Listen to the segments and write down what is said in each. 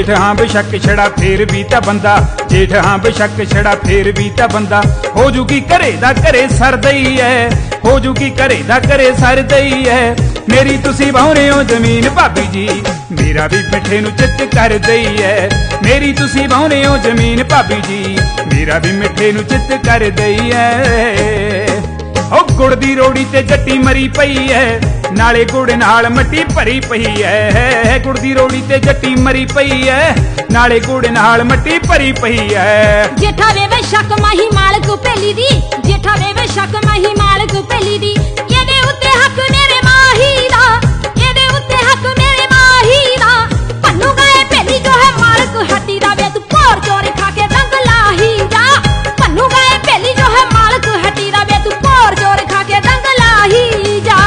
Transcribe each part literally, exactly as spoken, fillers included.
जेठ हाँ बेशक छड़ा फेर भी ता बंदा, जेठ हाँ बेशक छड़ा फेर भी ता बंदा। हो जूगी घरे दा घरे सरदई है, हो जूगी घरे दा घरे सरदई है। मेरी तुसी वाहुणे हो जमीन भाभी जी, मेरा भी मिठे नू चित कर दई है। मेरी तुसी वाहुणे हो जमीन भाभी जी, मेरा भी मिठे नू चित कर दई है। ओ गुड़ दी रोड़ी ते जट्टी मरी पई है, नाले गुड़ नाल मट्टी भरी पई है। गुड़ दी रोड़ी ते जट्टी मरी पई है, नाले गुड़ नाल मट्टी भरी पई है। जेठा वे बेशक माही मालक पेली दी, जेठा वे बेशक माही मालक पेली दी। एदे उत्ते हक मेरे माही दा, एदे उत्ते हक मेरे माही दा। पन्नू गए पेली जो है मालक हट्टी दा, वे तू पोर चोर खा के दंग लाही जा। पन्नू गए पेली जो है मालक हट्टी दा, वे तू पोर चोर खा के दंग लाही जा।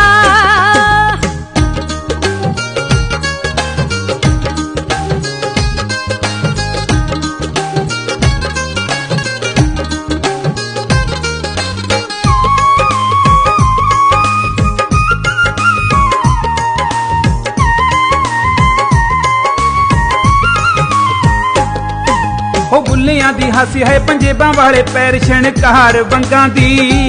हो बुल्लियां दी हासी है पंजेबां वाले पैर छणकार वंगां दी।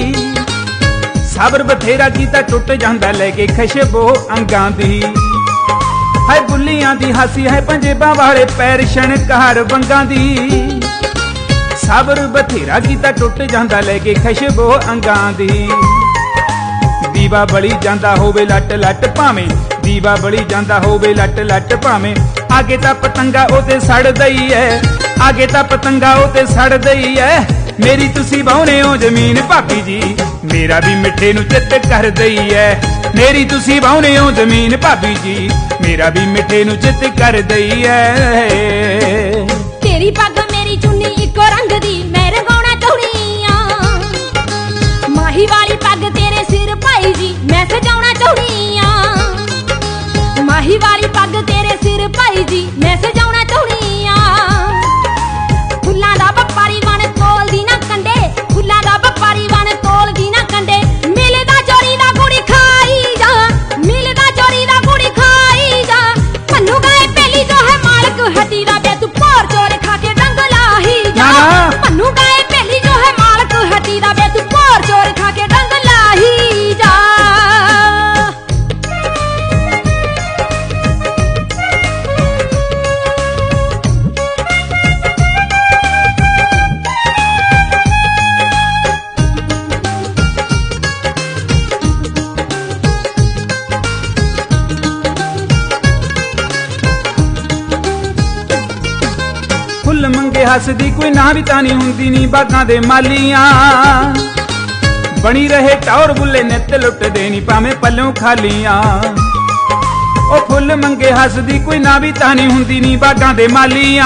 सबर बथेरा कीता टुट जांदा लेके खशबो अंगां दी। है बुल्लियां दी हासी है पंजेबां वाले पैर छणकार वंगां दी। सबर बथेरा कीता टुट जांदा लेके खशबो अंगां दी। दीवा बली जांदा होवे लट लट भावें, दीवा बली जांदा होवे लट लट भावें। आगे तां पतंगा ओते सड़ दई है, आगे तां पतंगा ओते सड़ दई है। मेरी तुसी वाहुणे हो जमीन भाभी जी, मेरा भी मिठे नू चित कर दई है। मेरी तुसी वाहुणे हो जमीन भाभी जी, मेरा भी मिठे नू चित कर दई है। तेरी पग मेरी चुन्नी इको रंग दी, मैं रंगाउणा चाहुणी आ। माही वाली पग तेरे सिर भाई जी, मैं सजाउणा चाहुणी आ। माही वाली पग तेरे सिर भाई जी, मैं सजाउणा चाहुणी आ। फुल्लां दा व्यापारी वन तोलदी ना कंडे, फुल्लां दा व्यापारी वन तोलदी ना कंडे। मिलदा चोरी दा गुड़ी खाई जा, मिलदा चोरी दा गुड़ी खाई जा। पन्नू गए पेली जो है मालक हट्टी दा, वे तू पोर चोर खा के डंग लाही जा। पन्नू गए पेली जो है मालक हट्टी दा, वे तू पोर चोर खा के डंग लाही जा। फुल मंगे हसदी कोई ना भी तानी हुंदी नी बागां दे मालियां। बनी रहे टौर बुल्ले नित लुट देनी भावें पल्लों खालियां। ओ फुल मंगे हसदी कोई ना भी तानी हुंदी नी बागां दे मालियां।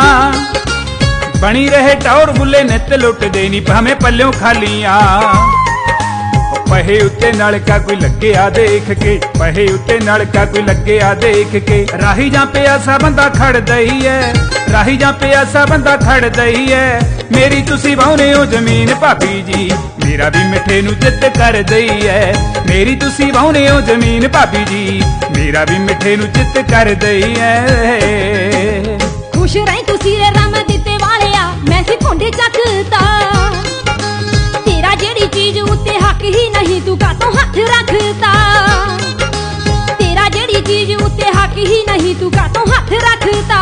बनी रहे टौर बुल्ले नित लुट देनी भावें पल्लों खालियां। पहे उत्ते नलका कोई लगे आ देख के, पहे उत्ते नलका कोई लगे आ देख के। राही जां प्यासा बंदा खड़ दई है, राही जां प्यासा बंदा खड़ दई है। मेरी तुसी वाहुणे हो जमीन भाभी जी, मेरा भी मिठे नू चित कर दई है। मेरी तुसी वाहुणे हो जमीन भाभी जी, मेरा भी मिठे नू चित कर दई है। खुश रही तुसी रे रम दिते वालिया, मैं सी भुंडे चकता। तेरा जेड़ी चीज उत्ते हक ही नहीं, तू कातों हथ रखता। तेरा जेड़ी चीज उत्ते हक ही नहीं, तू कातों हथ रखता।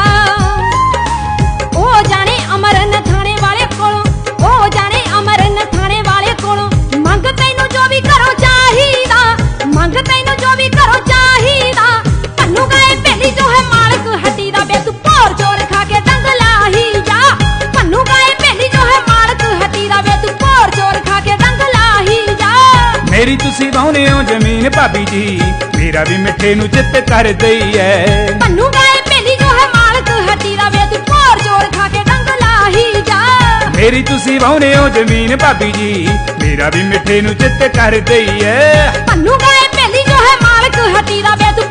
ओ जाने अमरन थाने वाले कोलों, ओ जाने अमरन थाने वाले कोलों। मंग तैनू जो भी करो चाहिदा, मंग तैनू जो भी करो चाहिदा। पन्नू गए पेली जो है मालक हट्टी दा, वे तू पोर चोर खा के दंग लाही जा। पन्नू गए पेली जो है मालक हट्टी दा, वे तू पोर चोर खा के दंग लाही जा। मेरी तुसी वाहुणे हो जमीन भाभी जी, मेरा भी मिठे नू चित कर दई है। पन्नू गए पेली जो है मालक हट्टी दा, वे तू पोर चोर खा के डंग लाही जा। मेरी तुसी वाहुणे हो जमीन भाभी जी, मेरा भी मिठे नू चित कर दई है। पन्नू गए पेली जो है मालक हट्टी दा, वे तू